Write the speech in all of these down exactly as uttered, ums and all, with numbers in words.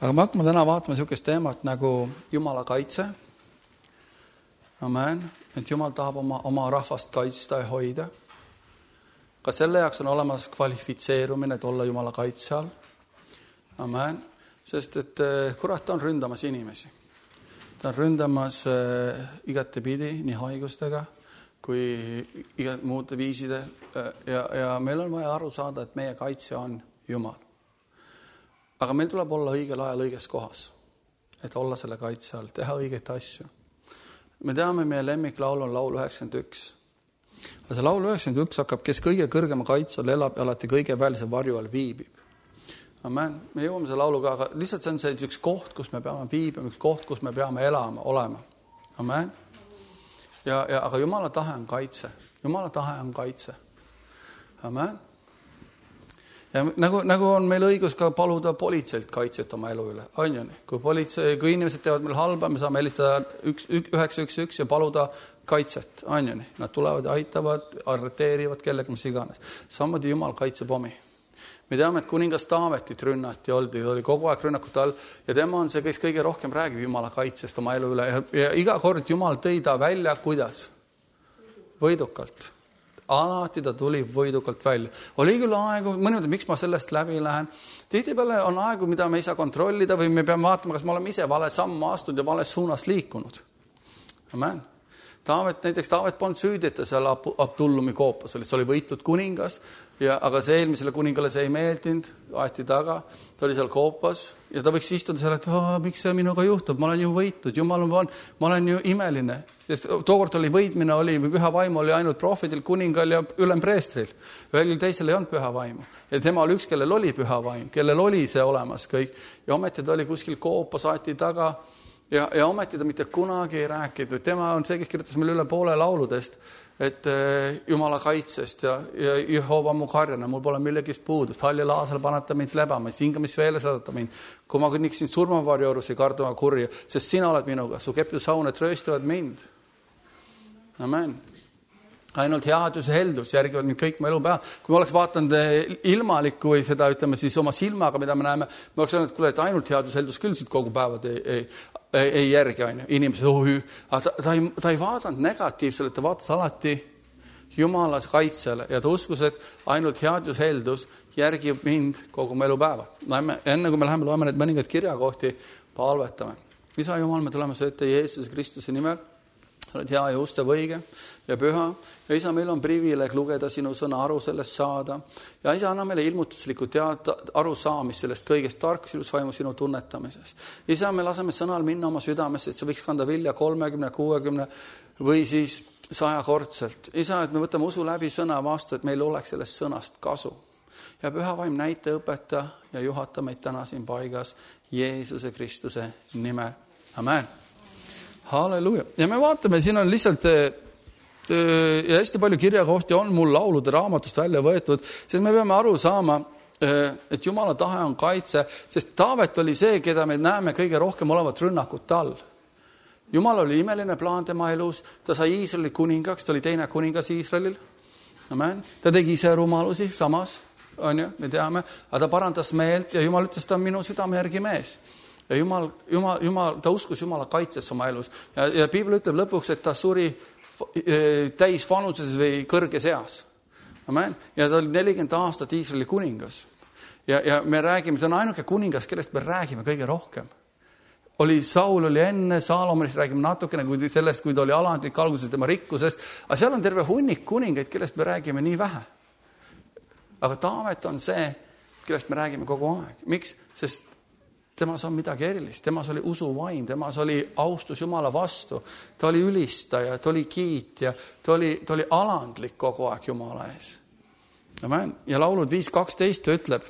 Aga me hakkame täna vaatama niisugust teemat nagu Jumala kaitse. Amen. Et Jumal tahab oma, oma rahvast kaitsta ja hoida. Ka selle jaoks on olemas kvalifitseerumine, et olla Jumala kaitse all. Amen. Sest et kurat on ründamas inimesi. Ta on ründamas äh, igate pidi, nii haigustega kui igat muude viiside. Ja, ja meil on vaja aru saada, et meie kaitse on Jumal. Aga meil tuleb olla õigel ajal õiges kohas, et olla selle kaitse all, teha õigeid asju. Me teame, meie lemmiklaul on laul üheksakümmend üks. Aga see laul üheksakümmend üks hakkab, kes kõige kõrgema kaitse all elab ja alati kõige välise varju all viibib. Amen. Me jõuame see lauluga, aga lihtsalt see on see üks koht, kus me peame viibima, üks koht, kus me peame elama, olema. Amen. Ja, ja, aga Jumala tahe on kaitse. Jumala tahe on kaitse. Amen. Ja nagu, nagu on meil õigus ka paluda politseilt kaitset oma elu üle. On ju nii? Kui, politsei, kui inimesed teevad meil halba, me saame helistada üheksa üks üks ja paluda kaitset. On ju nii? Nad tulevad ja aitavad, arreteerivad kellega mis iganes. Samuti Jumal kaitseb omi. Me teame, et kuningas Taavetit rünnati, oldi, oli kogu aeg rünnakute all ja tema on see, kes kõige rohkem räägib Jumala kaitsest oma elu üle. Ja, ja iga kord Jumal tõi ta välja, kuidas? Võidukalt. Alati ta tuli võidukalt välja. Oli küll aegu, mõni, miks ma sellest läbi lähen. Tihtipeale on aegu, mida me ei saa kontrollida või me peame vaatama, kas me oleme ise vale sammu astunud ja vales suunas liikunud. Amen. Taavet, näiteks Taavet polnud süüdita seal Abdullumi koopas, see oli võitud kuningas, ja, aga see eelmisele kuningale see ei meeldinud, aeti taga, ta oli seal koopas ja ta võiks istuda seal, et miks see minuga juhtub, ma olen ju võitud, Jumal on, ma olen ju imeline. Sest tookord oli võitmine, oli, või püha vaimu oli ainult prohvetil, kuningal ja ülempreestril. Ühel teisel ei olnud püha vaimu. Ja tema oli üks, kellel oli püha vaim, kellel oli see olemas kõik. Ja ometi ta oli kuskil koopas, aeti taga. Ja, ja ometi ta mitte kunagi ei rääkinud. Tema on see, kes kirjutas meil üle poole lauludest, et Jumala kaitsest ja, ja Jehova mu karjana, mul pole millegist puudust. Halja laasal paneta mind lebama, hingamis veele saadata mind. Kui ma kõnniksin surmavarjuorus ei karduma kurja, sest sina oled minuga, su kepju sauned rööstuvad mind. Amen. Ainult headus ja heldus järgivad mind kõik mu elu peal. Kui me oleks vaatanud ilmalikku või seda, ütleme siis oma silmaga, mida me näeme, me oleks öelnud, et kuule, et ainult headus ja heldus küll siit kogu päevad ei, ei, ei, ei järgi aine. Inimesed, oh, ta, ta, ei, ta ei vaadanud negatiivsele, ta vaatas alati Jumala kaitsele ja ta uskus, et ainult headus ja heldus järgib mind kogu mu elu päevad. Enne kui me läheme loeme need mõningaid kirjakohti, palvetame. Isa Jumal, me tuleme sööte Jeesuse Kristuse nimel. Oled hea ja ustav õige ja püha. Ja isa, meil on privileeg lugeda sinu sõna, aru sellest saada. Ja isa, anna meile ilmutuslikku teada, aru saamist sellest kõigest tarkus, ilus vaimu sinu tunnetamises. Isa, me laseme sõnal minna oma südamesse, et see võiks kanda vilja kolmekümne, kuuekümne või siis sajakordselt. Isa, et me võtame usu läbi sõna vastu, et meil oleks sellest sõnast kasu. Ja püha vaim näite õpeta ja juhata meid täna siin paigas Jeesuse Kristuse nimel. Amen. Halleluja. Ja me vaatame, siin on lihtsalt ja hästi palju kirjakohti on mul laulude raamatust välja võetud, sest me peame aru saama, et Jumala tahe on kaitse, sest Taavet oli see, keda me näeme kõige rohkem olevat rünnakut all. Jumal oli imeline plaan tema elus, ta sai Iisraeli kuningaks, ta oli teine kuningas Iisraelil. Amen. Ta tegi ise rumalusi samas, on ju, me teame, aga ta parandas meelt ja Jumal ütles, ta on minu südame järgi mees. Ja Jumal, Jumal, Jumal, ta uskus Jumala kaitses oma elus. Ja, ja Piibel ütleb lõpuks, et ta suri täis vanuses või kõrges eas. Amen. Ja ta oli nelikümmend aastat Iisraeli kuningas. Ja, ja me räägime, ta on ainuke kuningas, kellest me räägime kõige rohkem. Oli Saul oli enne, Saalomonist räägime natukene kui sellest, kui ta oli alandlik alguses tema rikkusest. Aga seal on terve hunnik kuningaid, kellest me räägime nii vähe. Aga Taavet on see, kellest me räägime kogu aeg. Miks? Sest temas on midagi erilist, temas oli usuvaim, temas oli austus Jumala vastu, ta oli ülistaja, ta oli kiitja, ta oli, ta oli alandlik kogu aeg Jumala ees. Amen. Ja laulud viis kaksteist ütleb,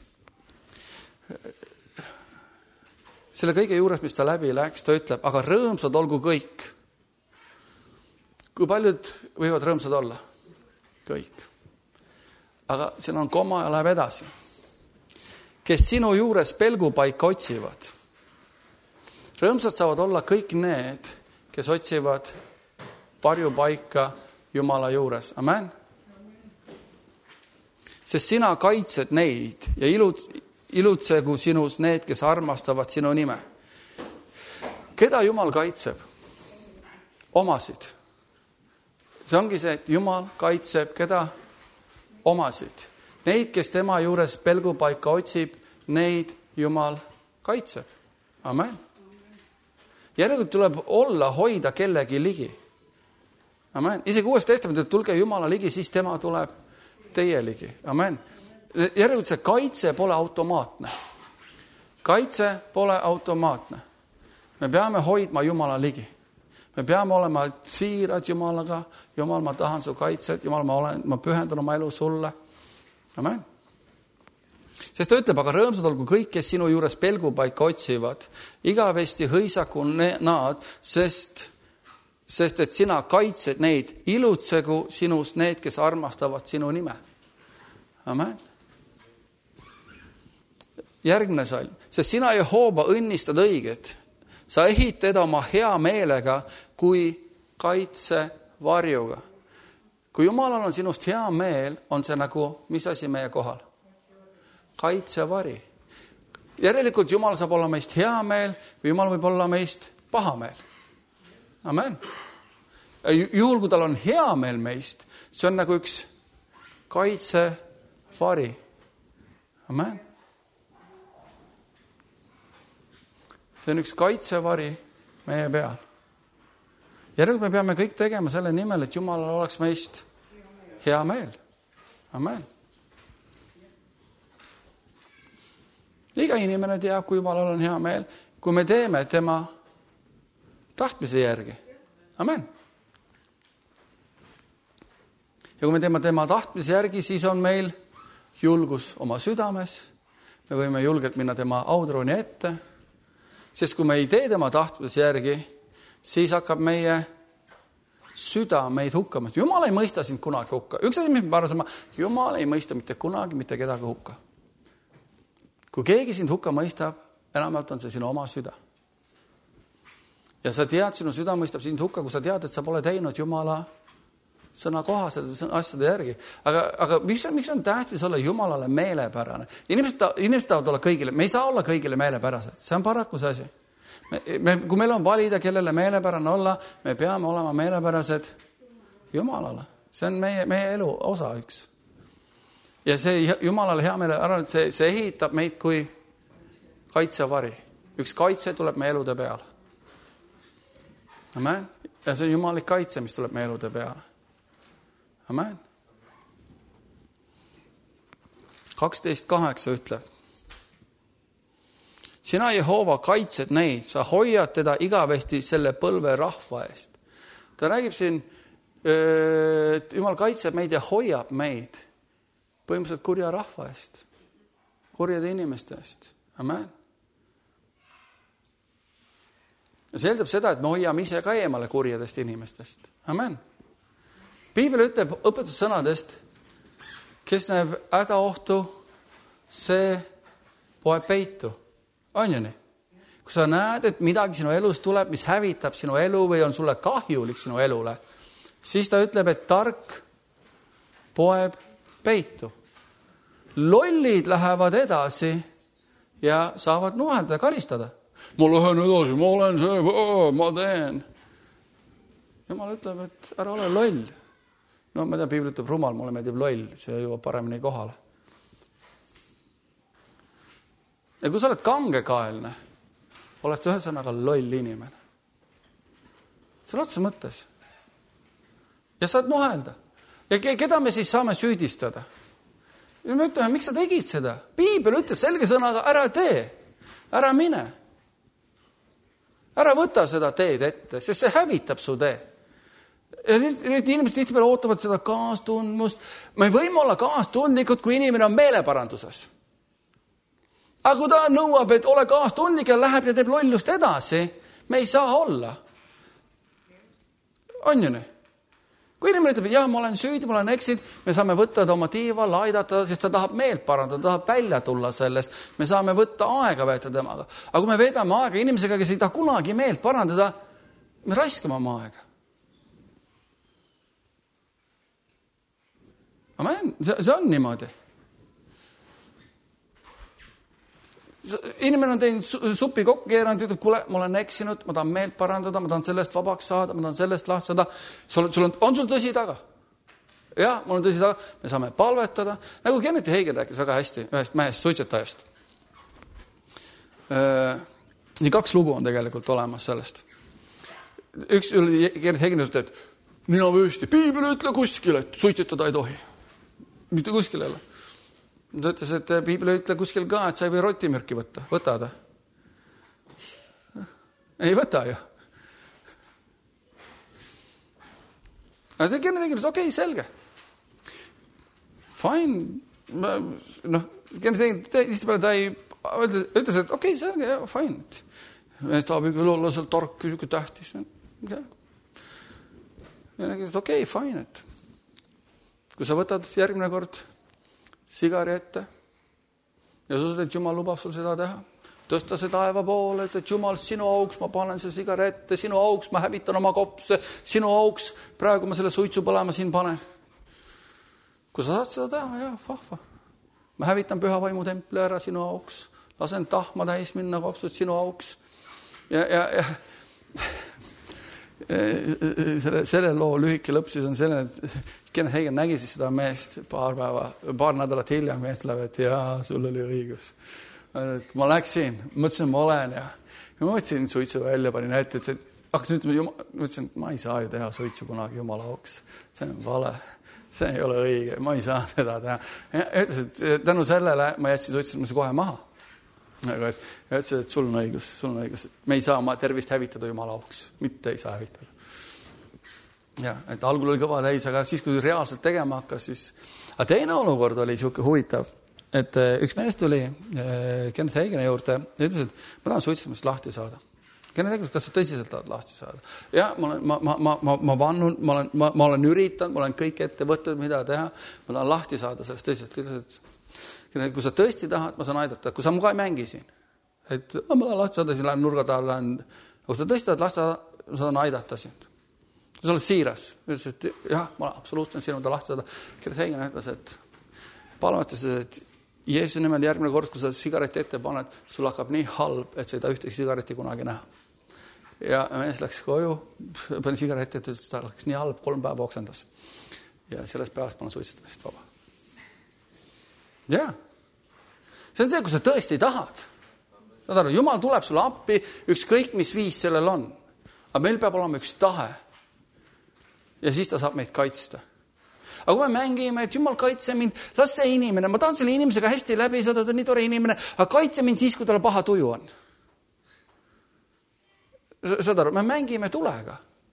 selle kõige juures, mis ta läbi läks, ta ütleb, aga rõõmsad olgu kõik. Kui paljud võivad rõõmsad olla? Kõik. Aga siin on koma ja läheb edasi. Kes sinu juures pelgupaika otsivad. Rõõmsad saavad olla kõik need, kes otsivad varjupaika Jumala juures. Amen. Sest sina kaitsed neid ja ilud, ilutsegu sinus need, kes armastavad sinu nime. Keda Jumal kaitseb? Omasid. See ongi see, et Jumal kaitseb keda? Omasid. Neid, kes tema juures pelgupaika otsib, neid Jumal kaitseb. Amen. Järelikult tuleb olla, hoida kellegi ligi. Amen. Isegi uues testamendis, et tulge Jumala ligi, siis tema tuleb teie ligi. Amen. Järelikult see kaitse pole automaatne. Kaitse pole automaatne. Me peame hoidma Jumala ligi. Me peame olema siirad Jumalaga. Jumal, ma tahan su kaitset. Jumal, ma, olen, ma pühendan oma elu sulle. Amen. Sest ta ütleb, aga rõõmsad olgu kõik, kes sinu juures pelgupaika otsivad. Igavesti hõisaku nad, sest, sest et sina kaitsed neid. Ilutsegu sinust need, kes armastavad sinu nime. Amen. Järgmine salm. Sest sina Jehova õnnistad õiget. Sa ehitad oma hea meelega kui kaitse varjuga. Kui Jumalal on sinust hea meel, on see nagu, mis asi meie kohal? Kaitsevari. Järelikult Jumal saab olla meist hea meel või Jumal võib olla meist paha meel. Amen. Juhul, kui tal on hea meel meist, see on nagu üks kaitsevari. Amen. See on üks kaitsevari meie peal. Järelikult me peame kõik tegema selle nimel, et Jumalal oleks meist hea meel. Amen. Iga inimene teab, kui Jumalal on hea meel, kui me teeme tema tahtmise järgi. Amen. Ja kui me teeme tema tahtmise järgi, siis on meil julgus oma südames. Me võime julgelt minna tema audrooni ette. Sest kui me ei tee tema tahtmise järgi, siis hakkab meie süda meid hukkama. Jumal ei mõista sind kunagi hukka. Üks asi, mis me arvame, Jumal ei mõista mitte kunagi mitte kedagi hukka. Kui keegi sind hukka mõistab, enamalt on see sinu oma süda. Ja sa tead, sinu süda mõistab sind hukka, kui sa tead, et sa pole teinud Jumala sõna kohased asjade järgi. Aga, aga miks, miks on tähtis olla Jumalale meelepärane? Inimesed, inimesed tahavad olla kõigile. Me ei saa olla kõigile meelepärased. See on paraku see asi. Me, me, kui meil on valida, kellele meelepärane olla, me peame olema meelepärased Jumalale. See on meie, meie elu osa üks. Ja see Jumalale hea meele ära, see, see ehitab meid kui kaitsevari. Üks kaitse tuleb meie elude peale. Amen. Ja see on Jumalik kaitse, mis tuleb meie elude peale. Amen. kaksteist kaheksa ütleb. Sina Jehova kaitsed neid, sa hoiad teda igavesti selle põlve rahva eest. Ta räägib siin, et Jumal kaitseb meid ja hoiab meid põhimõtteliselt kurja rahva eest, kurjade inimeste eest. Amen. Ja see eeldab seda, et me hoiame ise ka eemale kurjadest inimestest. Amen. Piibel ütleb õpetussõnadest, kes näeb hädaohtu, see poeb peitu. On ju nii? Kui sa näed, et midagi sinu elus tuleb, mis hävitab sinu elu või on sulle kahjulik sinu elule, siis ta ütleb, et tark poeb peitu. Lollid lähevad edasi ja saavad nuhelda ja karistada. Ma lähen edasi, ma olen see, ma teen. Jumal ütleb, et ära ole loll. No ma tean, Piibel ütleb rumal, mulle meeldib loll, see jõuab paremini kohale. Ja kui sa oled kangekaelne, oled sa ühesõnaga loll inimene. See on otsa mõttes. Ja saad nuhelda. Ja keda me siis saame süüdistada? Ja me ütleme, miks sa tegid seda? Piibel ütleb selge sõnaga, ära tee, ära mine. Ära võta seda teed ette, sest see hävitab su tee. Ja nüüd, nüüd inimesed tihtipeale ootavad seda kaastundmust. Me võime olla kaastundlikud, kui inimene on meeleparanduses. Aga kui ta nõuab, et ole kaastundlik ja läheb ja teeb lollust edasi, me ei saa olla. On ju nii? Kui inimene ütleb, et jah, ma olen süüdi, ma olen eksid, me saame võtta ta oma tiival, aidata, sest ta tahab meelt parandada, ta tahab välja tulla sellest. Me saame võtta aega veeta temaga. Aga kui me veedame aega inimesega, kes ei taha kunagi meelt parandada, me raiskame oma aega. Amen, see on niimoodi. inimene on teinud supi kokku keeranud, ütleb, kuule, ma olen eksinud, ma tahan meelt parandada, ma tahan sellest vabaks saada, ma tahan sellest lahsada. Sul, sul on, on sul tõsi taga? Jah, mul on tõsi taga. Me saame palvetada. Nagu Kenneth Hagin rääkis väga hästi ühest mehest, suitsetajast. Nii kaks lugu on tegelikult olemas sellest. Üks Kenneth Hagin ütleb, et mina vöösti, piibel ütle kuskil, et suitsetada ei tohi. Mitte kuskil ei ole. Ta ütles, et piibel ütle kuskil ka, et sa ei või rotimürki võtta. Võta ta. Ei võta ju. Aga ta Kenneth Hagin ütles, okei, okay, selge. Fine. Noh, Kenneth Hagin, tihtipeale ta ei ütles, et okei, okay, selge, jah, fine. Mees tahab küll olla seal tark, küsuke tähtis. Ja okei, okay, fine. Et kui sa võtad järgmine kord sigari ette ja sa usud, et Jumal lubab sul seda teha, tõsta see taeva poole, et Jumal, sinu auks ma panen selle sigari ette, sinu auks ma hävitan oma kopse, sinu auks praegu ma selle suitsu põlema siin panen. Kui sa saad seda teha, jah, fahva. Ma hävitan püha vaimu templi ära sinu auks, lasen tahma täis minna kopsud sinu auks. Ja, ja, ja selle, selle loo lühike lõpp siis on selle, et Kenneth Hagin nägi siis seda meest paar päeva, paar nädalat hiljem meest läheb, et jaa, sul oli õigus. Et ma läksin, mõtlesin, ma olen ja, ja ma võtsin suitsu välja, panin ette, ütlesin, hakkas nüüd, ma ütlesin, et ma ei saa ju teha suitsu kunagi Jumala auks. See on vale, see ei ole õige, ma ei saa seda teha. Ja ütles, et tänu sellele ma jätsin suitsumise kohe maha. Aga et, ja ütles, et sul on õigus, sul on õigus, et me ei saa oma tervist hävitada Jumala auks, mitte ei saa hävitada. Ja, et algul oli kõva täis, aga siis, kui reaalselt tegema hakkas, siis... Aga teine olukord oli siuke huvitav, et üks mees tuli Kenneth Hagini juurde ja ütles, et ma tahan suitsemast lahti saada. Kenneth Hagin, kas sa tõsiselt tahad lahti saada? Ja, ma, olen, ma, ma, ma, ma vannun, ma olen, ma, ma olen üritanud, ma olen kõik ette võtnud, mida teha, ma tahan lahti saada sellest tõsiselt. Ütles, et kui sa tõesti tahad, ma saan aidata, kui sa mu ka ei mängi siin, et ma tahan lahti saada, siin lähen nurga taha, lähen, kui sa tõesti tahad lahti saada, ma saan aidata sind. Kui sa oled siiras, ütles, et jah, ma absoluutselt sinu ta lahti saada. Kenneth Hagin ütles, et palvetuses, et Jeesuse nimel järgmine kord, kui sa sigareti ette paned, sul hakkab nii halb, et sa ei taha ühtegi sigareti kunagi näha. Ja mees läks koju, pani sigareti ette, ütles, ta läks nii halb, kolm päeva oksendas. Ja sellest päevast ma olen suitsetamist vaba. Jah. See on see, kui sa tõesti tahad. Saad aru, Jumal tuleb sulle appi, ükskõik mis viis sellel on. Aga meil peab olema üks tahe. Ja siis ta saab meid kaitsta. Aga kui me mängime, et Jumal kaitse mind, las see inimene, ma tahan selle inimesega hästi läbi saada, ta on nii tore inimene, aga kaitse mind siis, kui tal paha tuju on. Saad aru, me mängime tulega.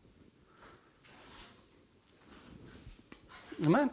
Amen.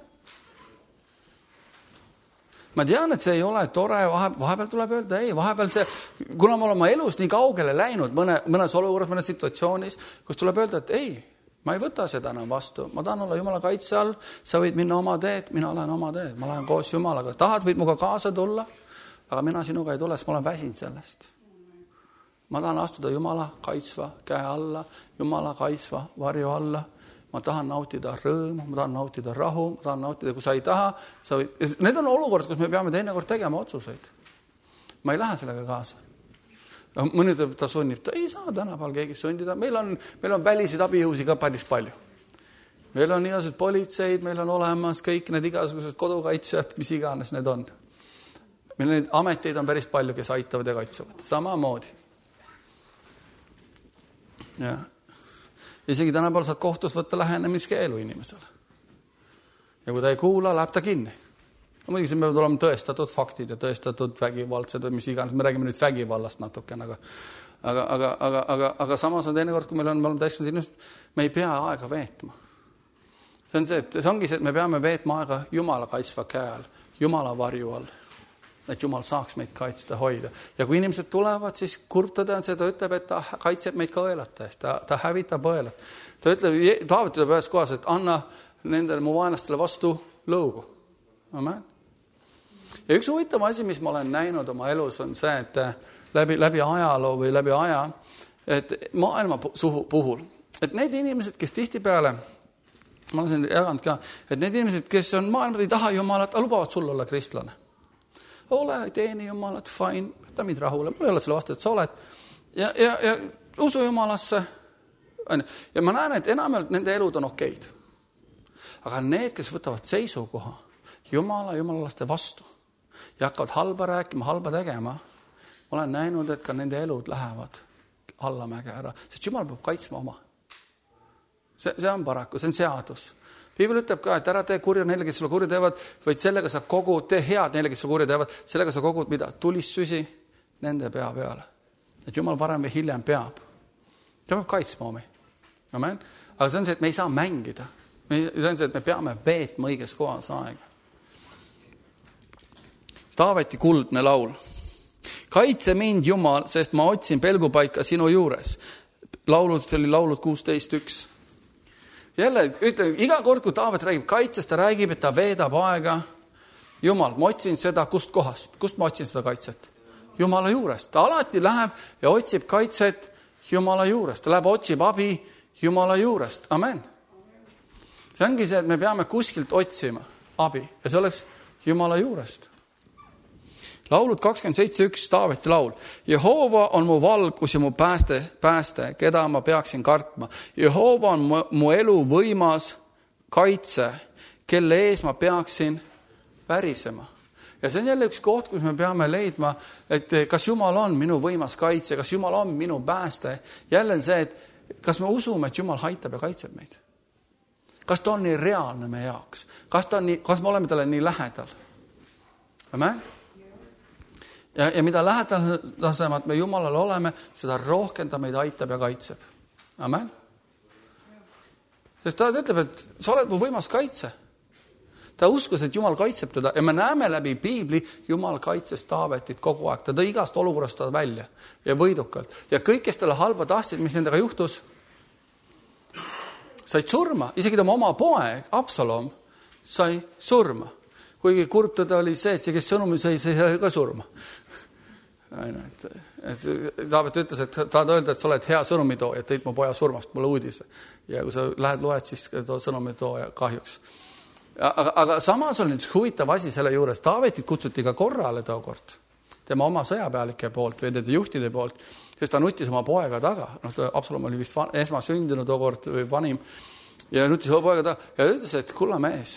Ma tean, et see ei ole tore, vahepeal tuleb öelda, ei, vahepeal see, kuna ma olen oma elus nii kaugele läinud mõne, mõnes olukorras, mõnes situatsioonis, kus tuleb öelda, et ei, ma ei võta seda enam vastu, ma tahan olla Jumala kaitse all, sa võid minna oma teed, mina olen oma teed, ma lähen koos Jumalaga, tahad, võid muga kaasa tulla, aga mina sinuga ei tule, sest ma olen väsinud sellest. Ma tahan astuda Jumala kaitsva käe alla, Jumala kaitsva varju alla, ma tahan nautida rõõmu, ma tahan nautida rahu, ma tahan nautida, kui sa ei taha, sa võid... Need on olukord, kus me peame teinekord tegema otsuseid. Ma ei lähe sellega kaasa. Mõni ütleb, ta sunnib, ta ei saa tänapäeval keegi sundida. Meil on, meil on väliseid abijõusi ka päris palju. Meil on igasugused politseid, meil on olemas kõik need igasugused kodukaitsjad, mis iganes need on. Meil neid ameteid on päris palju, kes aitavad ja kaitsevad. Samamoodi. Ja. Isegi tänapäeval saad kohtus võtta lähenemiskeelu inimesele. Ja kui ta ei kuula, läheb ta kinni. Muidugi siin peavad olema tõestatud faktid ja tõestatud vägivaldsed või mis iganes. Me räägime nüüd vägivallast natuke, aga, aga, aga, aga, aga, aga samas on teine kord, kui meil on, me oleme täiesti inimesed, me ei pea aega veetma. See on see, et see ongi see, et me peame veetma aega Jumala kaitsva käe all, Jumala varju all, et Jumal saaks meid kaitsta, hoida. Ja kui inimesed tulevad, siis kurtada on see, ta ütleb, et ta kaitseb meid ka õelate eest, ta, ta hävitab õelat. Ta ütleb, Taavet ütleb ühes kohas, et anna nendele mu vaenastele vastu lõugu. Amen. Ja üks huvitav asi, mis ma olen näinud oma elus, on see, et läbi, läbi ajaloo või läbi aja, et maailma puhul, et need inimesed, kes tihtipeale, ma olen siin jaganud ka, et need inimesed, kes on maailmad, ei taha Jumalat, lubavad sul olla kristlane. Ole, teeni Jumalat, fine, võta mind rahule, mul ei ole selle vastu, et sa oled. Ja, ja, ja usu Jumalasse. Ja ma näen, et enamalt nende elud on okeid. Aga need, kes võtavad seisukoha Jumala, Jumalalaste vastu ja hakkavad halba rääkima, halba tegema, ma olen näinud, et ka nende elud lähevad allamäge ära, sest Jumal peab kaitsma oma. See, see on paraku, see on seadus. Piibel ütleb ka, et ära tee kurja neile, kes sulle kurja teevad, vaid sellega sa kogud, tee head neile, kes sulle kurja teevad, sellega sa kogud mida? Tulissusi nende pea peale. Et Jumal varem või hiljem peab. Ta peab kaitsma omi. Amen. Aga see on see, et me ei saa mängida. See on see, et me peame veetma õiges kohas aega. Taaveti kuldne laul. Kaitse mind, Jumal, sest ma otsin pelgupaika sinu juures. Laulud, see oli laulud kuusteist üks. Jälle, ütlen, iga kord, kui Taavet räägib kaitsest, ta räägib, et ta veedab aega. Jumal, ma otsin seda kust kohast? Kust ma otsin seda kaitset? Jumala juurest. Ta alati läheb ja otsib kaitset Jumala juurest. Ta läheb otsib abi Jumala juurest. Amen. See ongi see, et me peame kuskilt otsima abi. Ja see oleks Jumala juurest. Laulud kakskümmend seitse üks, Taaveti laul. Jehova on mu valgus ja mu pääste, pääste, keda ma peaksin kartma. Jehova on mu, mu elu võimas kaitse, kelle ees ma peaksin värisema. Ja see on jälle üks koht, kus me peame leidma, et kas Jumal on minu võimas kaitse, kas Jumal on minu pääste. Jälle on see, et kas me usume, et Jumal aitab ja kaitseb meid. Kas ta on nii reaalne meie jaoks? Kas, ta on nii, kas me oleme talle nii lähedal? Amen? Ja, ja mida lähedasemad me Jumalale oleme, seda rohkem ta meid aitab ja kaitseb. Amen? Sest ta ütleb, et sa oled mu võimas kaitse. Ta uskus, et Jumal kaitseb teda ja me näeme läbi Piibli Jumal kaitses Taavetit kogu aeg. Ta tõi igast olukorrast ta välja ja võidukalt. Ja kõik, kes talle halba tahtsid, mis nendega juhtus, said surma. Isegi tema oma poeg, Absalom, sai surma. Kuigi kurb teda oli see, et see, kes sõnumi sai, sai ka surma. Aina, et, et Taavet ütles, et tahad öelda, et sa oled hea sõnumitooja, et tõid mu poja surmast, mulle uudise. Ja kui sa lähed loed, siis too sõnumitooja kahjuks. Aga, aga samas oli nüüd huvitav asi selle juures. Taavetit kutsuti ka korrale tookord. Tema oma sõjapealike poolt või nende juhtide poolt, sest ta nutis oma poega taga. No, Absalom oli vist esmasündinud tookord või vanim. Ja nutis oma poega taga ja ütles, et kulla mees,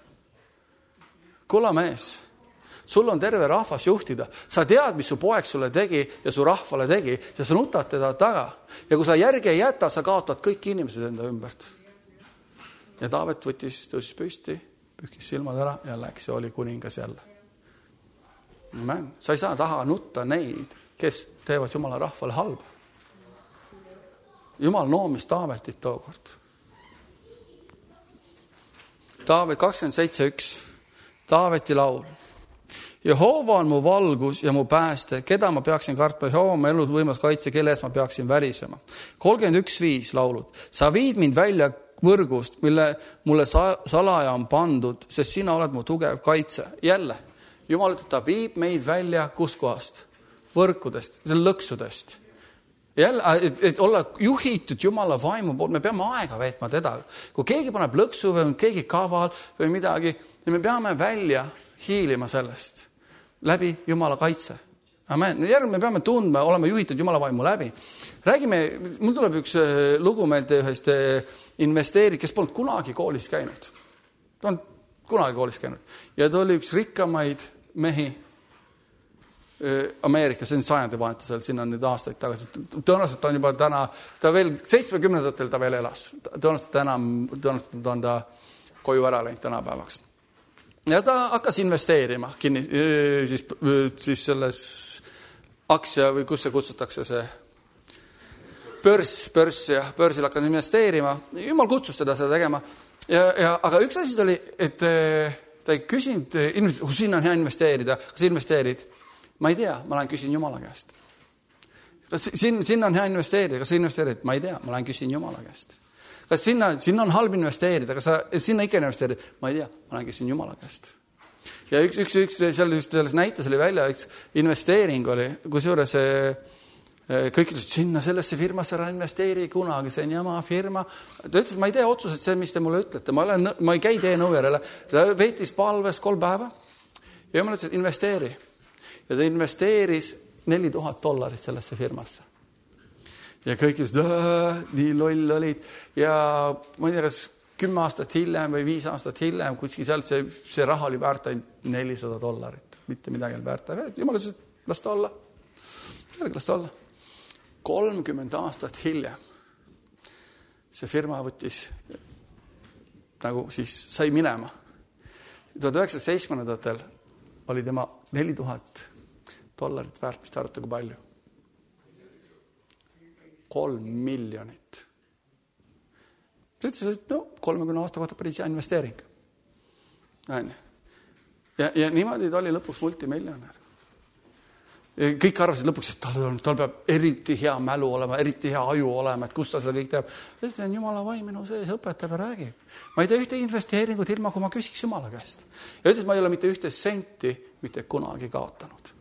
kulla mees, sul on terve rahvas juhtida. Sa tead, mis su poeg sulle tegi ja su rahvale tegi ja sa nutad teda taga. Ja kui sa järgi ei jäta, sa kaotad kõik inimesed enda ümbert. Ja Taavet võttis tõusis püsti, pühkis silmad ära ja läks ja oli kuningas jälle. Amen. Sa ei saa taha nutta neid, kes teevad Jumala rahvale halba. Jumal noomis Taavetit tookord. Taavet kakskümmend seitse üks. Taaveti laul. Jehova on mu valgus ja mu pääste, keda ma peaksin kartma. Jehova on mu elu võimas kaitse, kelle ees ma peaksin värisema. kolmkümmend üks viis laulud. Sa viid mind välja võrgust, mille mulle salaja on pandud, sest sina oled mu tugev kaitse. Jälle, Jumal ütleb, ta viib meid välja kuskohast? Võrkudest, lõksudest. Jälle, et, et olla juhitud Jumala vaimu poolt, me peame aega veetma teda. Kui keegi paneb lõksu või on keegi kaval või midagi, me peame välja hiilima sellest läbi Jumala kaitse. Amen. Järgmine me peame tundma, olema juhitud Jumala vaimu läbi. Räägime, mul tuleb üks lugu meelde ühest investeeri, kes polnud kunagi koolis käinud. Ta on kunagi koolis käinud. Ja ta oli üks rikkamaid mehi Ameerikas, see on sajandi vahetusel, siin on nüüd aastaid tagasi. Tõenäoliselt on juba täna, ta veel seitsmekümnendatel ta veel elas. Tõenäoliselt täna, tõenäoliselt on ta koju ära läinud tänapäevaks. Ja ta hakkas investeerima kinni, siis, siis selles aktsia või kus see kutsutakse see börs, börs ja börsil hakkas investeerima. Jumal kutsus teda seda tegema. Ja, ja, aga üks asi oli, et ta ei küsinud, kui sinna on hea investeerida, kas investeerid? Ma ei tea, ma lähen küsin Jumala käest. Kas sinna, sinna on hea investeerida, kas investeerid? Ma ei tea, ma lähen küsin Jumala käest. Kas sinna, sinna on halb investeerida, kas sa sinna ikka investeerid? Ma ei tea, ma lähen küsin Jumala käest. Ja üks, üks, üks seal just selles näites oli välja, üks investeering oli, kusjuures kõik ütlesid, sinna sellesse firmasse ära investeeri kunagi, see on jama firma. Ta ütles, ma ei tee otsuselt see, mis te mulle ütlete. Ma, olen, ma ei käi tee nõu järele. Ta veetis palves kolm päeva ja Jumal ütles, et investeeri. Ja ta investeeris neli tuhat dollarit sellesse firmasse. Ja kõik just äh, nii loll olid ja ma ei tea, kas kümme aastat hiljem või viis aastat hiljem kuskil sealt see, see raha oli väärt ainult nelisada dollarit. Mitte midagi on väärt. Jumal ütles, et las ta olla. Las ta olla. kolmkümmend aastat hiljem see firma võttis nagu siis sai minema. tuhat üheksasaja seitsmekümnendatel oli tema neli tuhat dollarit väärt, mis te arvate, kui palju? Kolm miljonit. Ta ütles, et no kolmekümne aasta kohta päris hea investeering. Ja, ja niimoodi ta oli lõpuks multimiljonär. Kõik arvasid lõpuks, et tal, tal peab eriti hea mälu olema, eriti hea aju olema, et kust ta seda kõik teab. See on Jumala vaim minu sees, õpetab ja räägib. Ma ei tee ühte investeeringut ilma, kui ma küsiks Jumala käest. Ja ütles, ma ei ole mitte ühte senti mitte kunagi kaotanud.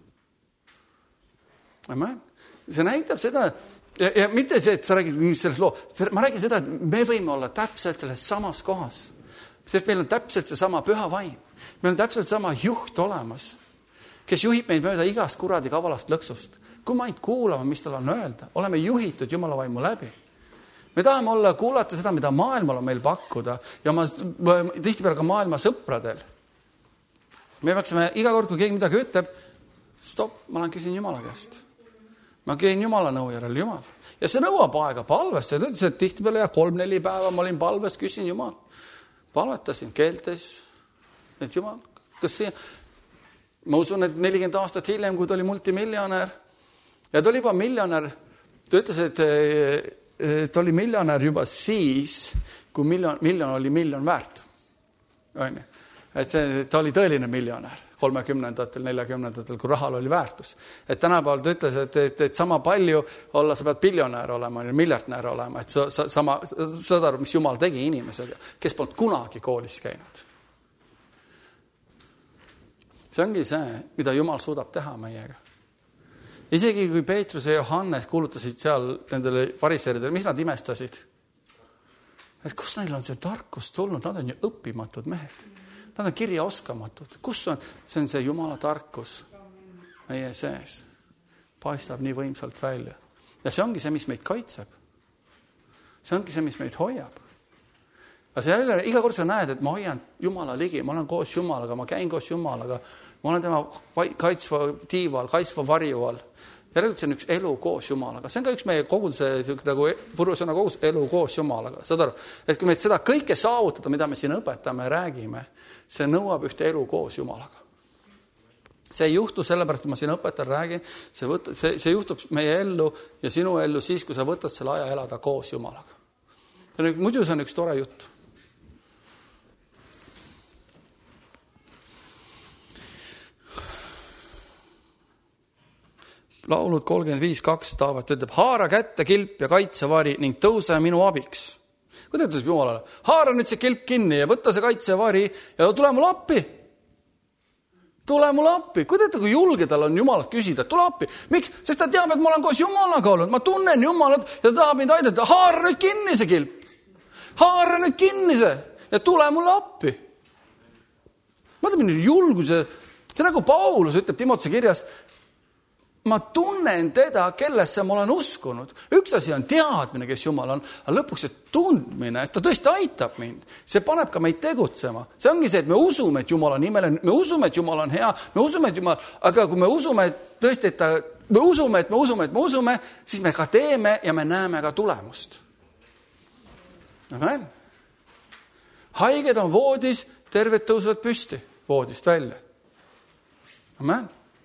Amen. See näitab seda, ja, ja mitte see, et sa räägid sellest loo. Ma räägin seda, et me võime olla täpselt selles samas kohas. Sest meil on täpselt see sama püha vaim. Meil on täpselt sama juht olemas, kes juhib meid mööda igast kuradi kavalast lõksust. Kui ma ainult kuulama, mis tal on öelda, oleme juhitud Jumala vaimu läbi. Me tahame olla, kuulata seda, mida maailmal on meil pakkuda ja ma, ma tihti peale ka maailma sõpradel. Me peaksime iga kord, kui keegi midagi ütleb, stop, ma olen küsin Jumala käest. Ma käin Jumala nõu järel Jumal. Ja see nõuab aega palvest. Ja ta ütles, et tihti peale ja kolm-neli päeva ma olin palvest, küsin Jumal. Palvetasin keeltes, et Jumal, kas see... Ma usun, et nelikümmend aastat hiljem, kui ta oli multimiljonär ja ta oli juba miljonär, ta ütles, et ta oli miljonär juba siis, kui miljon, miljon oli miljon väärt. Et see, ta oli tõeline miljonär kolmekümnendatel, neljakümnendatel, kui rahal oli väärtus. Et tänapäeval ta ütles, et, et, et sama palju olla, sa pead biljonär olema ja miljardnär olema, et sa, sa, sama, saad aru, mis Jumal tegi inimesega, kes polnud kunagi koolis käinud. See ongi see, mida Jumal suudab teha meiega. Isegi kui Peetrus ja Johannes kuulutasid seal nendele fariseeridele, mis nad imestasid? Et kus neil on see tarkus tulnud? Nad on ju õppimatud mehed. Nad on kirja oskamatud. Kus on? See on see Jumala tarkus meie sees. Paistab nii võimsalt välja. Ja see ongi see, mis meid kaitseb. See ongi see, mis meid hoiab. Aga see jälle, iga kord sa näed, et ma hoian Jumala ligi, ma olen koos Jumalaga, ma käin koos Jumalaga, ma olen tema kaitsva tiival, kaitsva varjuval. Järelikult see on üks elu koos Jumalaga. See on ka üks meie koguduse, nagu Võrusõna kogus, elu koos Jumalaga. Saad aru, et kui me seda kõike saavutada, mida me siin õpetame ja räägime, see nõuab ühte elu koos Jumalaga. See ei juhtu sellepärast, et ma siin õpetan räägin, see, võt, see, see juhtub meie ellu ja sinu ellu siis, kui sa võtad selle aja elada koos Jumalaga. See on, muidu see on üks tore jutt. Laulud kolmkümmend viis kaks Taavet ütleb, haara kätte kilp ja kaitsevari ning tõuse minu abiks. Kui ta ütleb Jumalale, haara nüüd see kilp kinni ja võtta see kaitsevari ja tule mulle appi. Tule mulle appi. Kui ta ütleb, kui julge tal on Jumalat küsida, tule appi. Miks? Sest ta teab, et ma olen koos Jumalaga olnud. Ma tunnen Jumalat ja ta tahab mind aidata. Haara nüüd kinni see kilp. Haara nüüd kinni see ja tule mulle appi. Ma tean, julguse. See nagu Paulus ütleb Timotese kirjas, ma tunnen teda, kellesse ma olen uskunud. Üks asi on teadmine, kes Jumal on, aga lõpuks see tundmine, et ta tõesti aitab mind. See paneb ka meid tegutsema. See ongi see, et me usume, et Jumal on imeline, me usume, et Jumal on hea, me usume, et Jumal, aga kui me usume, et tõesti, et ta, me usume, et me usume, et me usume, siis me ka teeme ja me näeme ka tulemust. Amen. Haiged on voodis, terved tõusevad püsti voodist välja. Amen.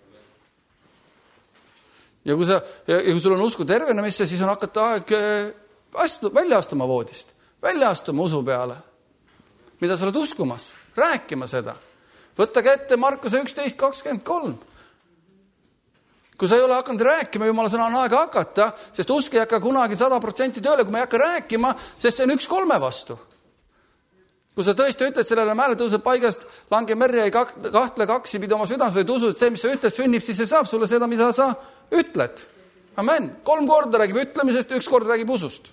Ja kui, sa, ja kui sul on usku tervenemisse, siis on hakata aeg astu, välja astuma voodist. Välja astuma usu peale. Mida sa oled uskumas? Rääkima seda. Võtta kätte Markuse üksteist kakskümmend kolm. Kui sa ei ole hakanud rääkima, Jumala sõna on aega hakata, sest usk ei hakka kunagi sada protsenti tööle, kui me ei hakka rääkima, sest see on üks kolme vastu. Kui sa tõesti ütled sellele mäele tõuseb paigast, lange merja ei kahtle kaksi pidi oma südams või usud, et see, mis sa ütled, sünnib, siis see saab sulle seda, mida sa ütled. Amen. Kolm korda räägib ütlemisest, üks kord räägib usust.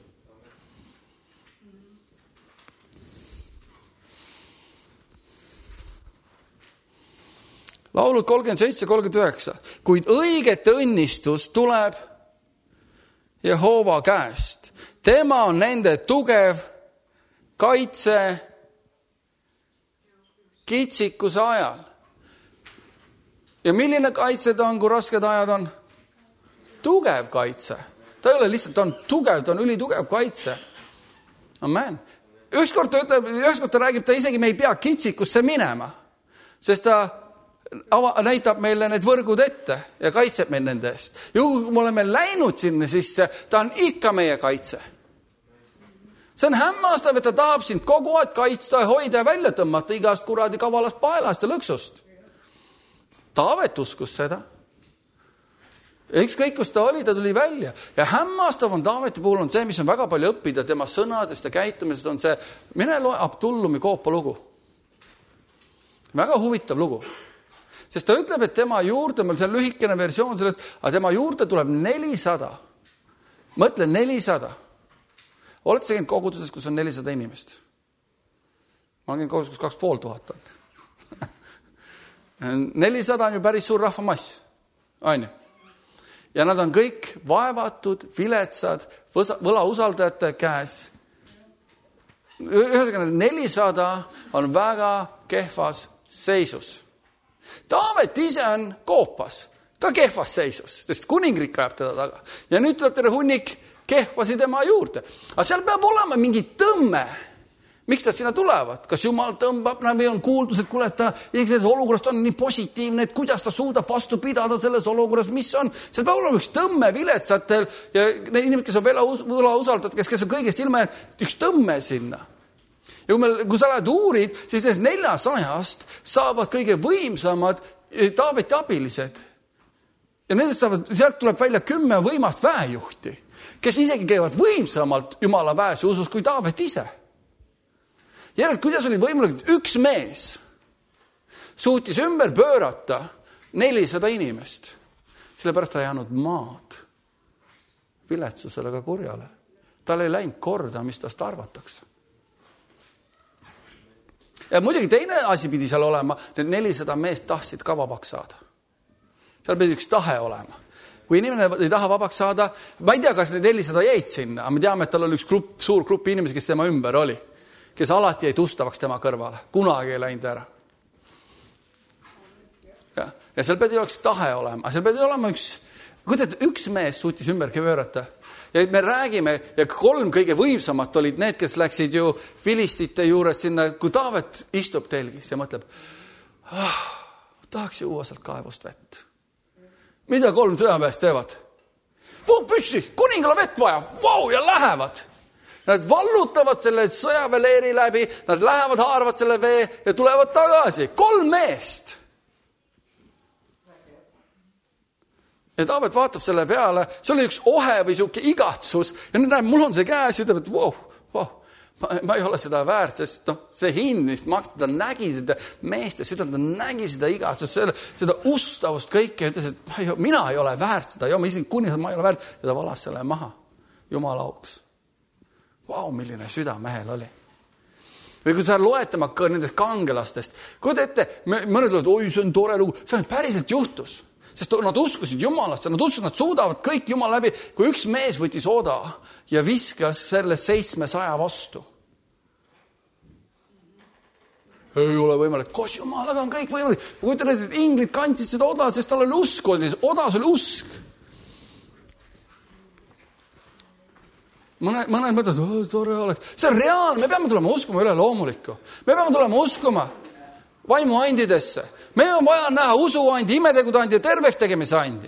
Laulud kolmkümmend seitse kolmkümmend üheksa. Kuid õigete õnnistus tuleb Jehova käest. Tema on nende tugev kaitse kitsikuse ajal. Ja milline kaitse ta on, kui rasked ajad on? Tugev kaitse. Ta ei ole lihtsalt, ta on tugev, ta on ülitugev kaitse. Amen. Ükskord ta ütleb, ükskord ta räägib, ta isegi me ei pea kitsikusse minema, sest ta ava, näitab meile need võrgud ette ja kaitseb meil nende eest. Juhul, kui me oleme läinud sinna sisse, ta on ikka meie kaitse. See on hämmastav, et ta tahab sind kogu aeg kaitsta ja hoida ja välja tõmmata igast kuradi kavalast paelast ja lõksust. Taavet uskus seda. Ükskõik, kus ta oli, ta tuli välja. Ja hämmastav on Taaveti puhul on see, mis on väga palju õppida tema sõnadest ja käitumisest, on see, mine loe Abdullumi koopa lugu. Väga huvitav lugu. Sest ta ütleb, et tema juurde, meil see on lühikene versioon sellest, aga tema juurde tuleb nelisada. Mõtle, nelisada. Oled sa käinud koguduses, kus on nelisada inimest? Ma olen käinud koguduses, kus kaks pool tuhat on. nelisada on ju päris suur rahvamass. Aine. Ja nad on kõik vaevatud, viletsad, võla usaldajate käes. Ühesõnaga, nelisada on väga kehvas seisus. Taavet ise on koopas, ka kehvas seisus, sest kuningrik ajab teda taga. Ja nüüd tuleb tere hunnik kehvasi tema juurde. Aga seal peab olema mingi tõmme. Miks nad sinna tulevad? Kas Jumal tõmbab, või on kuuldus, et kuule, et ta selles olukorras on nii positiivne, et kuidas ta suudab vastu pidada selles olukorras, mis on. Seal peab olema üks tõmme viletsatel ja need inimesed, kes on võla usaldajad, kes, kes on kõigest ilma, üks tõmme sinna. Ja kui, me, kui sa lähed uurid, siis need neljasajast saavad kõige võimsamad Taaveti abilised. Ja nendest saavad, sealt tuleb välja kümme võimast väejuhti, kes isegi käivad võimsamalt Jumala väes ja usus kui Taavet ise. Järelikult, kuidas oli võimalik, et üks mees suutis ümber pöörata nelisada inimest, sellepärast ta ei jäänud maad viletsusele ka kurjale. Tal ei läinud korda, mis tast arvatakse. Ja muidugi teine asi pidi seal olema, need nelisada meest tahtsid ka vabaks saada. Seal pidi üks tahe olema. Kui inimene ei taha vabaks saada, ma ei tea, kas need nelisada jäid sinna, aga me teame, et tal oli üks grupp, suur grupp inimesi, kes tema ümber oli, kes alati jäi tustavaks tema kõrvale. Kunagi ei läinud ära. Ja, ja seal pidi oleks tahe olema. Seal pidi olema üks, kuidas üks mees suutis ümbergi pöörata. Ja me räägime, ja kolm kõige võimsamat olid need, kes läksid ju filistite juures sinna, kui Taavet istub telgis ja mõtleb, ah, tahaks juua sealt kaevust vett. Mida kolm sõjaväest teevad? Vuu püssi, kuningal on vett vaja, vau, ja lähevad. Nad vallutavad selle sõjaväeleeri läbi, nad lähevad, haaravad selle vee ja tulevad tagasi. Kolm meest. Ja Taavet vaatab selle peale, see oli üks ohe või siuke igatsus ja nüüd näeb, mul on see käes ja ütleb, et wow, wow, ma, ma ei ole seda väärt, sest no, see hind, mis maksta, ta nägi seda meeste südant, ta nägi seda igatsust, seda, seda ustavust kõike ja ütles, et ma ei, mina ei ole väärt seda, ja ma isegi kuningas, ma ei ole väärt ja ta valas selle maha Jumala auks. Vau, wow, milline süda mehel oli. Või kui sa loed tema nendest kangelastest, kuida ette, mõned loed, oi, see on tore lugu, see on päriselt juhtus. Sest nad uskusid Jumalast, nad uskusid, nad suudavad kõik Jumal läbi, kui üks mees võttis oda ja viskas selle seitsmesaja vastu. Ei ole võimalik, koos Jumalaga on kõik võimalik. Kuida need, et inglid kandsid seda oda, sest tal oli usk, odas oli usk. Mõned, mõned mõtled, oh, tore oleks. See on reaalne, me peame tulema uskuma üle loomulikku. Me peame tulema uskuma vaimuandidesse. Me on vaja näha usuandi, imetegudandi ja terveks tegemise andi.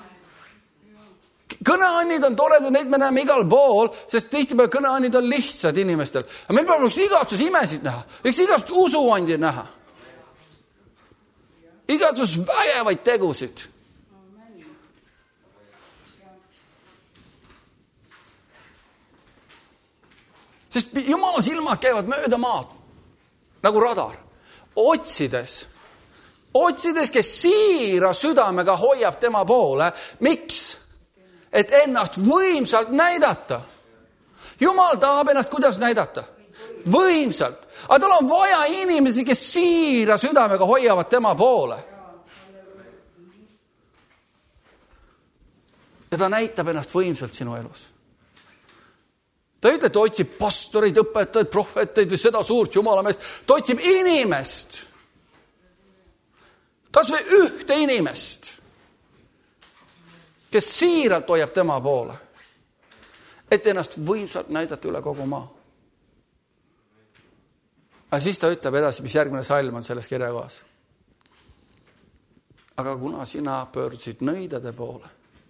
Kõneannid on toredad, neid me näeme igal pool, sest tihtipeale kõneannid on lihtsad inimestel. Aga meil peab üks igatsus imesid näha, üks igatsus usuandi näha. Igatsus vägevaid tegusid. Sest Jumala silmad käivad mööda maad, nagu radar, otsides, otsides, kes siira südamega hoiab tema poole. Miks? Et ennast võimsalt näidata. Jumal tahab ennast kuidas näidata? Võimsalt. Aga tal on vaja inimesi, kes siira südamega hoiavad tema poole. ja ta näitab ennast võimsalt sinu elus. Ta ei ütle, et ta otsib pastoreid, õpetajaid, prohveteid või seda suurt jumalameest. Ta otsib inimest. Kas või ühte inimest, kes siiralt hoiab tema poole, et ennast võimsalt näidata üle kogu maa. Aga siis ta ütleb edasi, mis järgmine salm on selles kirjakohas. Aga kuna sina pöördusid nõidade poole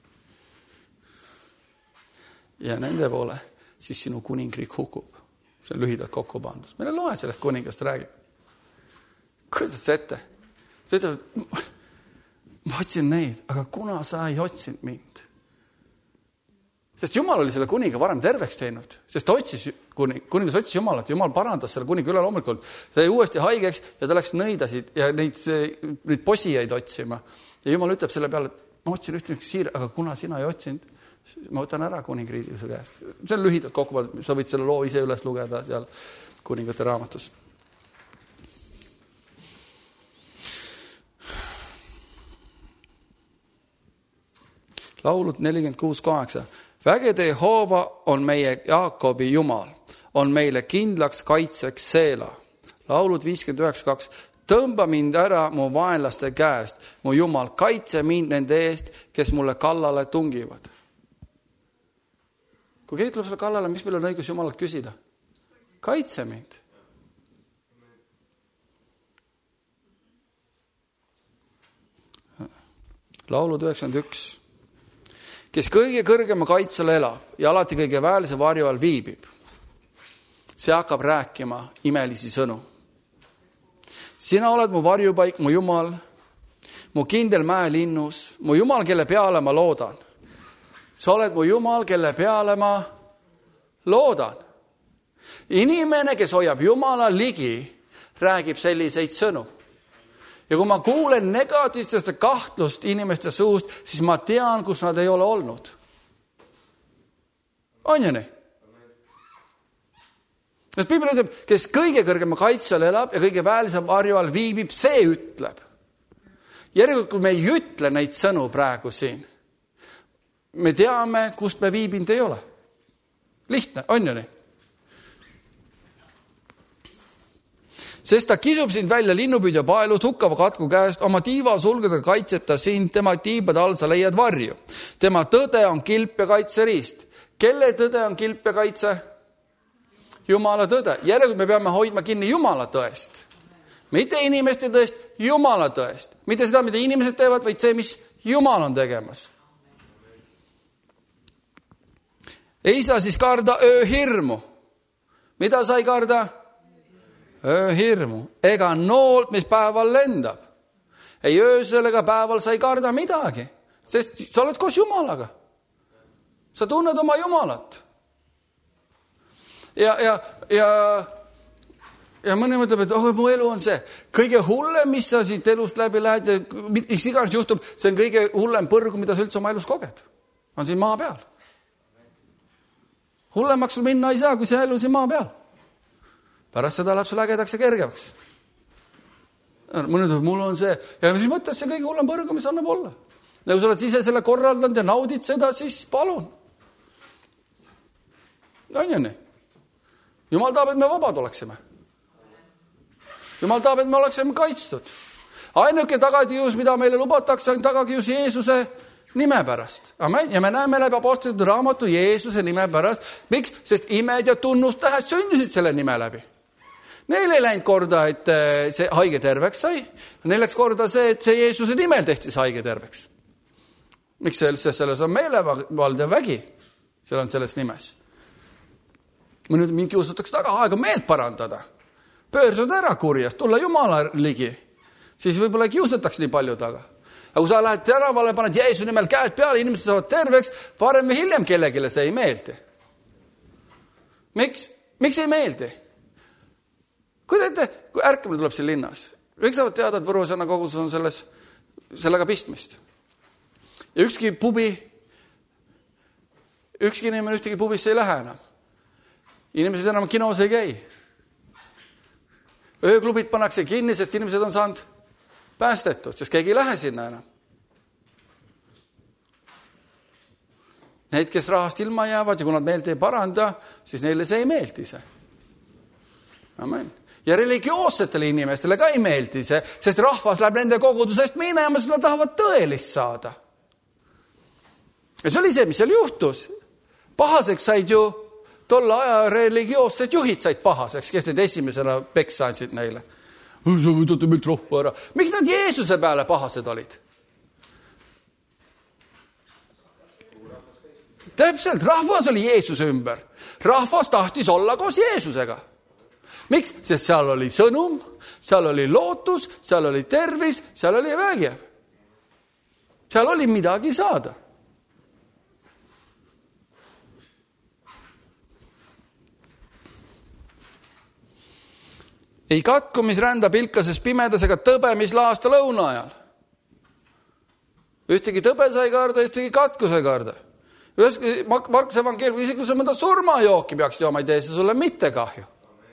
ja nende poole, siis sinu kuningriik hukub. See on lühidalt kokku pandud. Meile loe sellest kuningast räägib. Kujutad sa ette? Ta ütleb, ma otsin neid, aga kuna sa ei otsinud mind? Sest Jumal oli selle kuninga varem terveks teinud. Sest ta otsis, kuning, kuningas otsis Jumalat. Jumal parandas selle kuninga üle loomulikult. Ta jäi uuesti haigeks ja ta läks nõidasid ja neid, neid posijaid otsima. Ja Jumal ütleb selle peale, et ma otsin ühte siir, aga kuna sina ei otsinud, ma võtan ära kuningriigi su käest. See on lühidalt kokku, sa võid selle loo ise üles lugeda seal kuningate raamatus. Laulud nelikümmend kuus kaheksa. Vägede Jehova on meie Jaakobi Jumal, on meile kindlaks kaitseks Seela. Laulud viiskümmend üheksa kaks. Tõmba mind ära mu vaenlaste käest, mu Jumal, kaitse mind nende eest, kes mulle kallale tungivad. Kui keegi tuleb sulle kallale, mis meil on õigus Jumalalt küsida? Kaitse mind. Laulud üheksakümmend üks. Kes kõige kõrgema kaitsele elab ja alati kõige väelise varju all viibib, see hakkab rääkima imelisi sõnu. Sina oled mu varjupaik, mu Jumal, mu kindel mäelinnus, mu Jumal, kelle peale ma loodan. Sa oled mu Jumal, kelle peale ma loodan. Inimene, kes hoiab Jumala ligi, räägib selliseid sõnu. Ja kui ma kuulen negatiivsest kahtlust inimeste suust, siis ma tean, kus nad ei ole olnud. On ju nii? Sest Piibel ütleb, kes kõige kõrgema kaitsel elab ja kõige väelisem varju all viibib, see ütleb. Järelikult, kui me ei ütle neid sõnu praegu siin, me teame, kust me viibinud ei ole. Lihtne, on ju nii? Sest ta kisub sind välja linnupüüdja paelud hukkava katku käest, oma tiiva sulgedega kaitseb ta sind, tema tiibade all sa leiad varju. Tema tõde on kilp ja kaitseriist. Kelle tõde on kilp ja kaitse? Jumala tõde. Järelikult me peame hoidma kinni Jumala tõest. Mitte inimeste tõest, Jumala tõest. Mitte seda, mida inimesed teevad, vaid see, mis Jumal on tegemas. Ei saa siis karda ööhirmu. Mida sa ei karda? Ööhirmu. Ega noolt, mis päeval lendab. Ei öösel ega päeval sa ei karda midagi. Sest sa oled koos Jumalaga. Sa tunned oma Jumalat. Ja, ja, ja, ja mõni mõtleb, et oh, mu elu on see. Kõige hullem, mis sa siit elust läbi lähed, mis iganes juhtub, see on kõige hullem põrgu, mida sa üldse oma elus koged. On siin maa peal. Hullemaks sul minna ei saa, kui see elu siin maa peal. Pärast seda läheb sul ägedaks ja kergemaks. Mõni ütleb, mul on see. Ja siis mõtled, see kõige hullem põrgu, mis annab olla. Ja kui sa oled ise selle korraldanud ja naudid seda, siis palun. On ju nii? Jumal tahab, et me vabad oleksime. Jumal tahab, et me oleksime kaitstud. Ainuke tagakius, mida meile lubatakse, on tagakius Jeesuse nime pärast. Amen. Ja me näeme läbi apostolite raamatu Jeesuse nime pärast. Miks? Sest imed ja tunnustähed sündisid selle nime läbi. Neil ei läinud korda, et see haige terveks sai. Neil läks korda see, et see Jeesuse nimel tehti see haige terveks. Miks see, selles on meelevald ja vägi? Seal on selles nimes. Mõni mind kiusatakse taga, aega meelt parandada. Pöörduda ära kurjast, tulla Jumala ligi. Siis võib-olla ei kiusataks nii palju taga. Aga kui sa lähed tänavale, paned Jeesuse nimel käed peale, inimesed saavad terveks, varem või hiljem kellegile see ei meeldi. Miks? Miks ei meeldi? Kui teete, kui ärkamine tuleb siin linnas, kõik saavad teada, et Võru sõna koguses on selles, sellega pistmist. Ja ükski pubi, ükski inimene ühtegi pubisse ei lähe enam. Inimesed enam kinos ei käi. Ööklubid pannakse kinni, sest inimesed on saanud päästetud, sest keegi ei lähe sinna enam. Need, kes rahast ilma jäävad ja kui nad meelt ei paranda, siis neile see ei meeldi see. Amen. Ja religioossetele inimestele ka ei meeldi see, sest rahvas läheb nende kogudusest minema, sest nad tahavad tõelist saada. Ja see oli see, mis seal juhtus. Pahaseks said ju tolle aja religioossed juhid said pahaseks, kes need esimesena peksa andsid neile. Sa võtate meilt rahva ära. Miks nad Jeesuse peale pahased olid? Täpselt, rahvas oli Jeesuse ümber. Rahvas tahtis olla koos Jeesusega. Miks? Sest seal oli sõnum, seal oli lootus, seal oli tervis, seal oli vägev. Seal oli midagi saada. Ei katku, mis rända pilkases pimedas ega tõbe, mis laasta lõuna ajal. Ühtegi tõbe sai karda, ühtegi katku sai karda. Markuse evangeelium, isegi kui sa mõnda surmajooki peaks jooma, ei tee see sulle mitte kahju.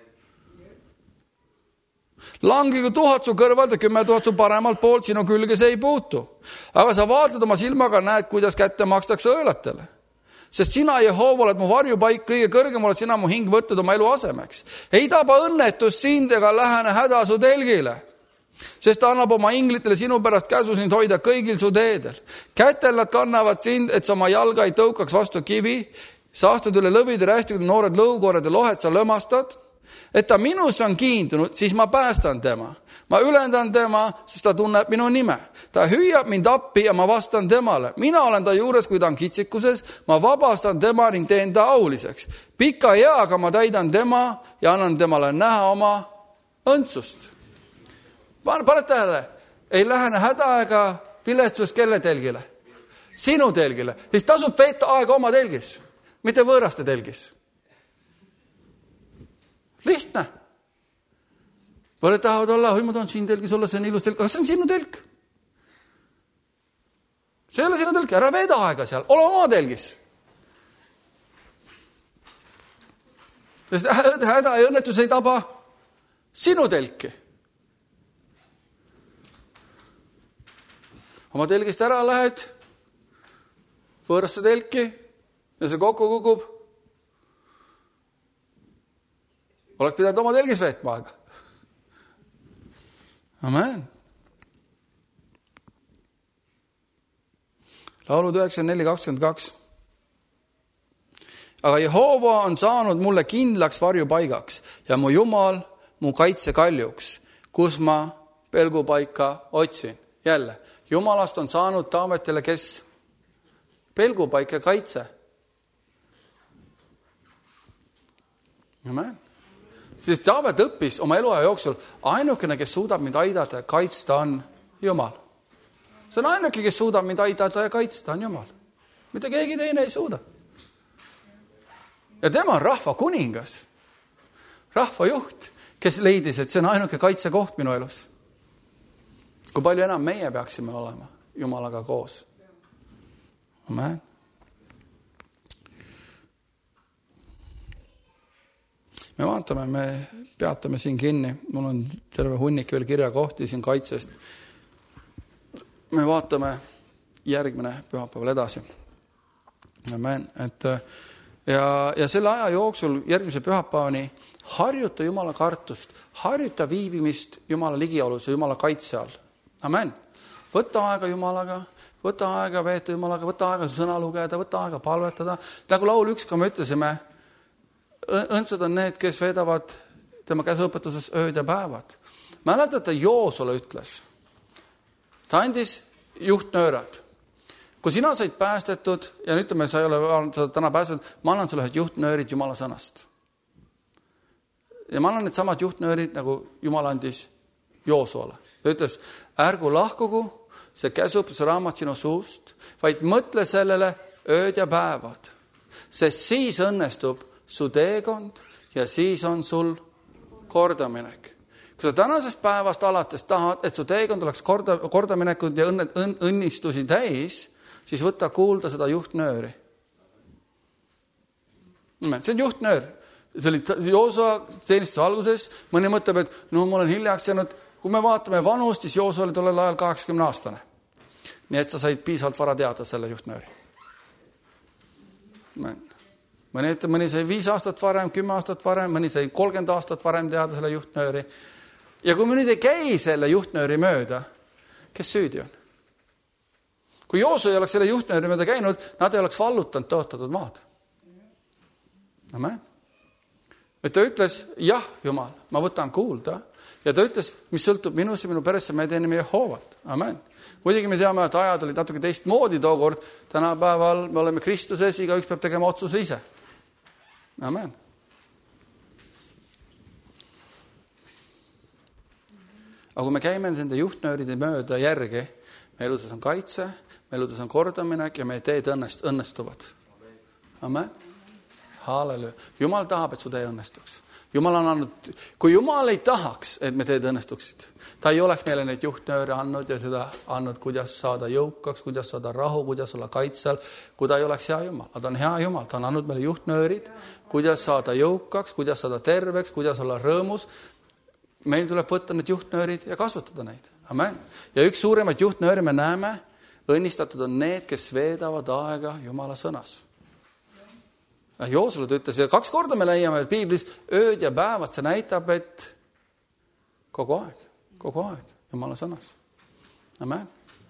Langiga tuhat su kõrvalt ja kümme tuhat su paremalt poolt sinu külge see ei puutu. Aga sa vaatad oma silmaga, näed, kuidas kätte makstakse õelatele. Sest sina, Jehova, oled mu varjupaik, kõige kõrgem oled sina mu hing võtnud oma elu asemeks. Ei taba õnnetus sind ega lähene häda su telgile. Sest ta annab oma inglitele sinu pärast käsu sind hoida kõigil su teedel. Kätel nad kannavad sind, et sa oma jalga ei tõukaks vastu kivi. Saastud üle lõvide rästikud, noored lõukoored ja lohed sa lõmastad. Et ta minus on kiindunud, siis ma päästan tema. Ma ülendan tema, sest ta tunneb minu nime. Ta hüüab mind appi ja ma vastan temale. Mina olen ta juures, kui ta on kitsikuses. Ma vabastan tema ning teen ta auliseks. Pika eaga ma täidan tema ja annan temale näha oma õndsust. Pane tähele, ei lähene häda ega viletsust kelle telgile? Sinu telgile. Siis tasub veeta aega oma telgis, mitte võõraste telgis. Lihtne. Võrred tahavad olla, oi ma tahan siin telgis olla, see on ilus telg. Aga see on sinu telg. See ei ole sinu telg. Ära veeda aega seal. Ole oma telgis. Sest häda ja õnnetus ei taba sinu telki. Oma telgist ära lähed võõrasse telki ja see kokku kukub. Oleks pidanud oma telgis veetma aega. Amen. Laulud üheksakümmend neli kakskümmend kaks. Aga Jehova on saanud mulle kindlaks varjupaigaks ja mu Jumal mu kaitsekaljuks, kus ma pelgupaika otsin. Jälle, Jumalast on saanud Taavetile, kes pelgupaika kaitse. Amen. Siis Taavet õppis oma eluaja jooksul, ainukene, kes suudab mind aidata ja kaitsta, on Jumal. See on ainuke, kes suudab mind aidata ja kaitsta, on Jumal. Mitte keegi teine ei suuda. Ja tema on rahva kuningas, rahva juht, kes leidis, et see on ainuke kaitsekoht minu elus. Kui palju enam meie peaksime olema Jumalaga koos. Amen. Me vaatame, me peatame siin kinni. Mul on terve hunnik veel kirjakohti siin kaitsest. Me vaatame järgmine pühapäeval edasi. Amen. Et, ja, ja selle aja jooksul järgmise pühapäevani harjuta Jumala kartust, harjuta viibimist Jumala ligiolus ja Jumala kaitse all. Amen. Võta aega Jumalaga, võta aega veeta Jumalaga, võta aega sõna lugeda, võta aega palvetada. Nagu laul üks, kui me ütlesime, õndsad on need, kes veedavad tema käsuõpetuses ööd ja päevad. Mäletate, Joosule ütles. Ta andis juhtnöörad. Kui sina said päästetud, ja nüüd ütleme, sa ei ole täna päästetud, ma annan sulle ühed juhtnöörid Jumala sõnast. Ja ma annan need samad juhtnöörid, nagu Jumal andis Joosuale. Ta ütles, ärgu lahkugu see käsuõpetuse raamat sinu suust, vaid mõtle sellele ööd ja päevad. Sest siis õnnestub su teekond ja siis on sul kordaminek. Kui sa tänasest päevast alates tahad, et su teekond oleks korda, kordaminekud ja õnne, õn, õnnistusi täis, siis võta kuulda seda juhtnööri. See on juhtnöör. See oli Joosua teenistuse alguses. Mõni mõtleb, et no ma olen hiljaks jäänud. Kui me vaatame vanust, siis Joosua oli tollel ajal kaheksakümne aastane. Nii et sa said piisavalt vara teada selle juhtnööri. mõni ütleb, mõni sai viis aastat varem, kümme aastat varem, mõni sai kolmkümmend aastat varem teada selle juhtnööri. Ja kui me nüüd ei käi selle juhtnööri mööda, kes süüdi on? Kui Joosu ei oleks selle juhtnööri mööda käinud, nad ei oleks vallutanud tõotatud maad. Amen. Et ta ütles, jah, Jumal, ma võtan kuulda. Ja ta ütles, mis sõltub minus ja minu peresse, me teenime Jehoovat. Amen. Muidugi me teame, et ajad olid natuke teist moodi tookord. Tänapäeval me oleme Kristuses, iga üks peab tegema otsuse ise. Amen. Aga kui me käime nende juhtnööride mööda järgi, me eludes on kaitse, me eludes on kordaminek ja meie teed õnnest, õnnestuvad. Amen. Halleluja. Jumal tahab, et su tee õnnestuks. Jumal on andnud, kui Jumal ei tahaks, et me teed õnnestuksid, ta ei oleks meile neid juhtnööre andnud ja seda andnud, kuidas saada jõukaks, kuidas saada rahu, kuidas olla kaitsel, kui ta ei oleks hea Jumal. Ta on hea Jumal, ta on andnud meile juhtnöörid, kuidas saada jõukaks, kuidas saada terveks, kuidas olla rõõmus. Meil tuleb võtta need juhtnöörid ja kasutada neid. Amen. Ja üks suuremaid juhtnööri me näeme, õnnistatud on need, kes veedavad aega Jumala sõnas. Joosule ta ütles, ja kaks korda me leiame Piiblis ööd ja päevad, see näitab, et kogu aeg, kogu aeg Jumala sõnas. Amen.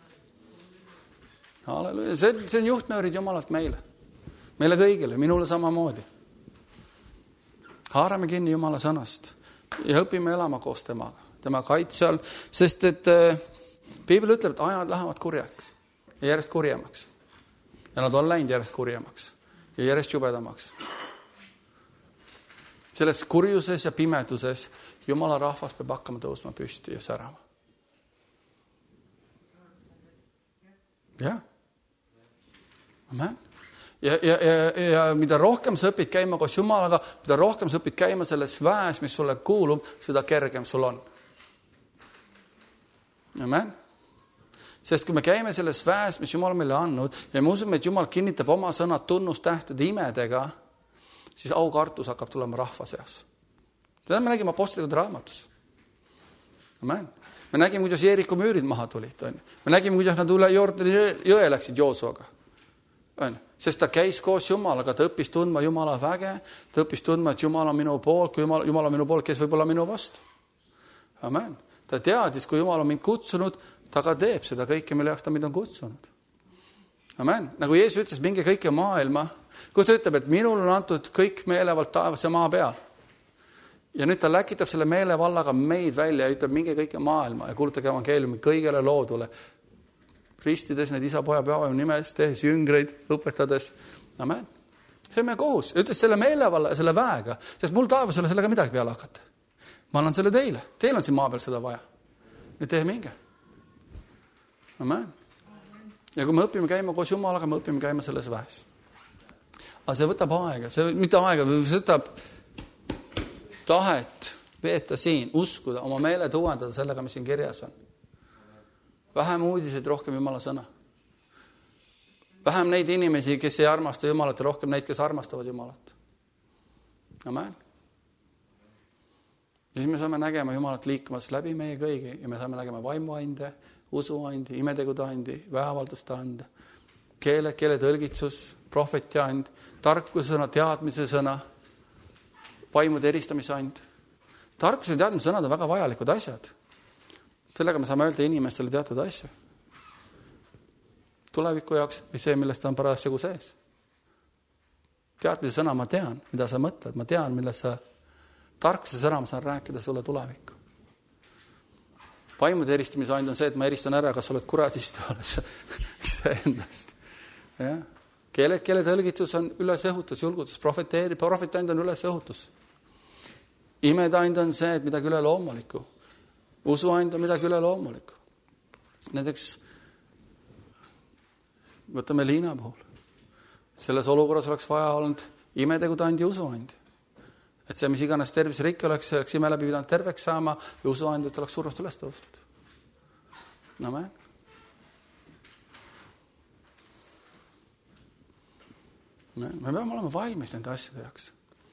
Halleluja. See, see on juhtnöörid Jumalalt meile. Meile kõigile, minule samamoodi. Haarame kinni Jumala sõnast ja õpime elama koos temaga, tema kaitsjal, sest et Piibel ütleb, et ajad lähevad kurjaks ja järjest kurjemaks. Ja nad on läinud järjest kurjemaks. Ja järjest jubedamaks. Selles kurjuses ja pimeduses Jumala rahvas peab hakkama tõusma püsti ja särama. Jah. Amen. Ja, ja, ja, ja mida rohkem sa õpid käima koos Jumalaga, mida rohkem sa õpid käima selles väes, mis sulle kuulub, seda kergem sul on. Amen. Sest kui me käime selles väes, mis Jumal meile andnud, ja me usume, et Jumal kinnitab oma sõnad tunnustähtede imedega, siis aukartus hakkab tulema rahva seas. Teda me nägime apostlikud raamatus. Amen. Me nägime, kuidas Jeeriku müürid maha tulid. Me nägime, kuidas nad üle Jordani jõe läksid Joosuaga. Sest ta käis koos Jumalaga, ta õppis tundma Jumala väge, ta õppis tundma, et Jumal on minu pool, kui Jumal, Jumal on minu pool, kes võib olla minu vastu. Amen. Ta teadis, kui Jumal on mind kutsunud, ta ka teeb seda kõike, mille jaoks ta mind on kutsunud. Amen. Nagu Jeesus ütles, minge kõike maailma, kus ta ütleb, et minul on antud kõik meelevald taevas ja maa peal. Ja nüüd ta läkitab selle meelevallaga meid välja ja ütleb, minge kõike maailma ja kuulutage evangeeliumi kõigele loodule. Ristides need isa, poja, püha nimes, tehes jüngreid, õpetades. Amen. See on meie kohus. Ja ütles selle meelevalla ja selle väega, sest mul taevas ei ole sellega midagi peale hakata. Ma annan selle teile. Teil on siin maa peal seda vaja. Nüüd tehe minge. Amen. Ja kui me õpime käima koos Jumalaga, me õpime käima selles väes. Aga see võtab aega, see mitte aega, see võtab tahet veeta siin, uskuda, oma meele uuendada sellega, mis siin kirjas on. Vähem uudiseid, rohkem Jumala sõna. Vähem neid inimesi, kes ei armasta Jumalat, ja rohkem neid, kes armastavad Jumalat. Amen. Ja siis me saame nägema Jumalat liikumas läbi meie kõigi ja me saame nägema vaimuande, usuandi, imetegude andi, väeavalduste ande, keele, keele tõlgitsus, prohveti and, tarkuse sõna, teadmise sõna, vaimude eristamise and. Tarkuse ja teadmise sõnad on väga vajalikud asjad. Sellega me saame öelda inimestele teatud asju. Tuleviku jaoks või see, millest on parasjagu sees. Teadmise sõna ma tean, mida sa mõtled, ma tean, mille sa tarkuse sõna ma saan rääkida sulle tulevikku. Vaimude eristamise and on see, et ma eristan ära, kas oled kuradist või oled endast. Ja? Keeled, keele tõlgitus on ülesõhutus, julgutus, profeteeri, profetand on ülesõhutus. Imedand on see, et midagi üle loomulikku. Usuand on midagi üle loomulikku. Näiteks võtame Liina puhul. Selles olukorras oleks vaja olnud imetegude and ja usuand. Et see, mis iganes tervis rikki oleks, oleks ime läbi pidanud terveks saama ja usuand, et oleks surmast üles tõustud. Amen. Me peame olema valmis nende asjade jaoks.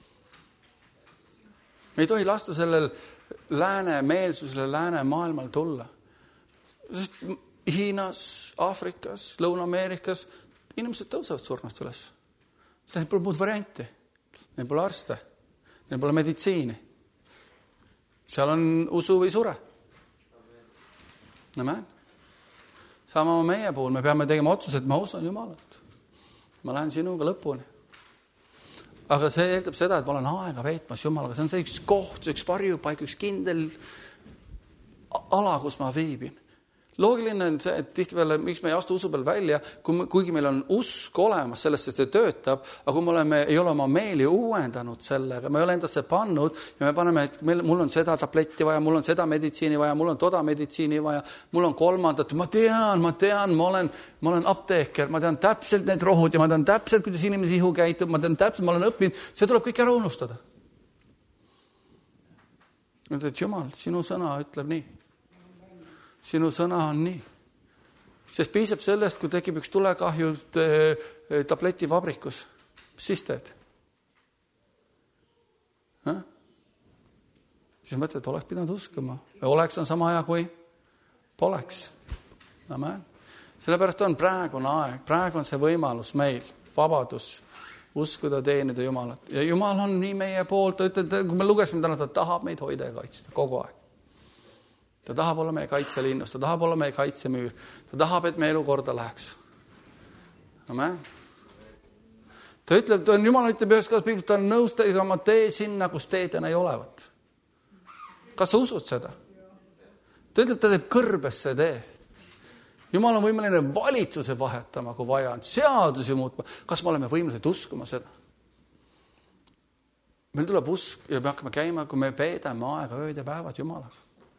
Me ei tohi lasta sellel lääne meelsusele, lääne maailmal tulla. Sest Hiinas, Aafrikas, Lõuna-Ameerikas inimesed tõusevad surmast üles. Sest neil pole muud varianti. Neil pole arste. Neil pole meditsiini. Seal on usu või sure. Amen. Sama meie puhul. Me peame tegema otsuse, et ma usun Jumalat. Ma lähen sinuga lõpuni. Aga see eeldab seda, et ma olen aega veetmas Jumalaga. See on see üks koht, üks varjupaik, üks kindel ala, kus ma viibin. Loogiline on see, et tihtipeale, miks me ei astu usu peal välja, kuigi meil on usk olemas sellest, et see töötab, aga kui me oleme, ei ole oma meeli uuendanud sellega, me ei ole endasse pannud ja me paneme, et meil, mul on seda tabletti vaja, mul on seda meditsiini vaja, mul on toda meditsiini vaja, mul on kolmandat, ma tean, ma tean, ma olen, ma olen apteeker, ma tean täpselt need rohud ja ma tean täpselt, kuidas inimesi ihu käitub, ma tean täpselt, ma olen õppinud, see tuleb kõik ära unustada. Nüüd, et Jumal, sinu sõna ütleb nii. Sinu sõna on nii. Sest piisab sellest, kui tekib üks tulekahju tabletivabrikus. Mis siis teed? Häh? Siis mõtled, et oleks pidanud uskuma. Ja oleks on sama aja kui poleks. Amen. Sellepärast on praegune aeg. Praegu on see võimalus meil. Vabadus. Uskuda, teenida Jumalat. Ja Jumal on nii meie poolt. Kui me lugesime täna, ta tahab meid hoida ja kaitsta kogu aeg. Ta tahab olla meie kaitselinnus, ta tahab olla meie kaitsemüür. Ta tahab, et meie elu korda läheks. Amen. Ta ütleb, ta on Jumal ütleb ühes kohas piiblis, ta on nõus tegema tee sinna, kus teedena ei olevat. Kas sa usud seda? Ta ütleb, ta teeb kõrbesse tee. Jumal on võimeline valitsuse vahetama, kui vaja on. Seadusi muutma. Kas me oleme võimelised uskuma seda? Meil tuleb usk ja me hakkame käima, kui me peedame aega, ööd ja päevad Jumalaga.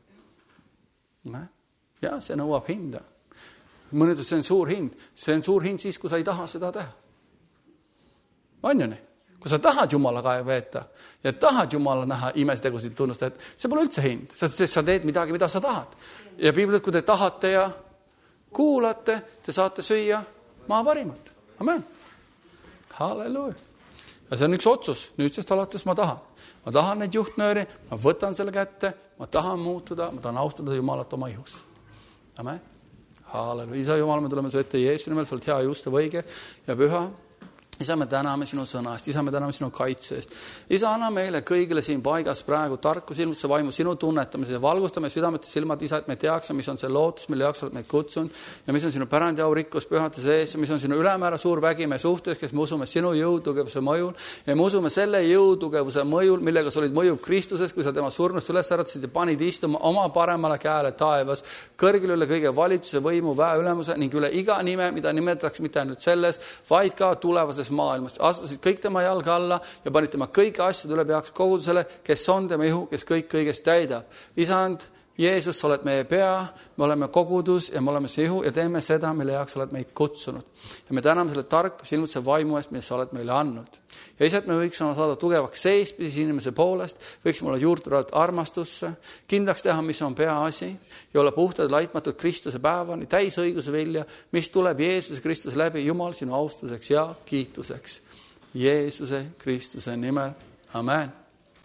Ja see nõuab hinda. Mõned, see on suur hind. See on suur hind siis, kui sa ei taha seda teha. On ju nii? Kui sa tahad Jumalaga veeta ja tahad Jumala näha imestegusid tunnustada, et see pole üldse hind. Sa, sa teed midagi, mida sa tahad. Ja piiblis, kui te tahate ja kuulate, te saate süüa maa parimat. Amen. Halleluja. Ja see on üks otsus. Nüüdsest alates ma tahan. Ma tahan neid juhtnööri, ma võtan selle kätte, ma tahan muutuda, ma tahan austada Jumalat oma ihus. Amen. Halleluja. Isa Jumal, me tuleme su ette Jeesuse nimel, sul hea, just ja õige ja püha. Isa, me täname sinu sõna eest, isa, me täname sinu kaitse eest. Isa, anna meile kõigile siin paigas praegu tarkus, ilmutuse vaimu sinu tunnetamise ja valgustame südamete silmad, isa, et me teaks, mis on see lootus, mille jaoks oled meid kutsunud ja mis on sinu pärandi au rikkus pühate sees ja mis on sinu ülemäära suur vägi me suhtes, kes me usume sinu jõutugevuse mõjul ja me usume selle jõutugevuse mõjul, millega sa olid mõjuv Kristuses, kui sa tema surnust üles äratasid ja panid istuma oma paremale käele taevas, kõrgel üle kõige valitsuse võimu, väe ülemuse ning üle iga nime, mida nimetatakse mitte ainult selles, vaid ka tulevases maailmas. Astusid kõik tema jalga alla ja panid tema kõiki asjad üle peaks kogudusele, kes on tema ihu, kes kõik kõigest täidab. Isand, Jeesus, sa oled meie pea, me oleme kogudus ja me oleme see ihu ja teeme seda, mille jaoks sa oled meid kutsunud. Ja me täname selle tarkus, ilmutuse vaimu eest, mis sa oled meile andnud. Ja ise, et me võiks saada tugevaks seispisis inimese poolest, võiks olla juurdurat armastusse, kindlaks teha, mis on peaasi ja olla puhtad, laitmatud Kristuse päevani, täis õiguse vilja, mis tuleb Jeesuse Kristuse läbi, Jumal, sinu austuseks ja kiituseks. Jeesuse Kristuse nimel. Amen.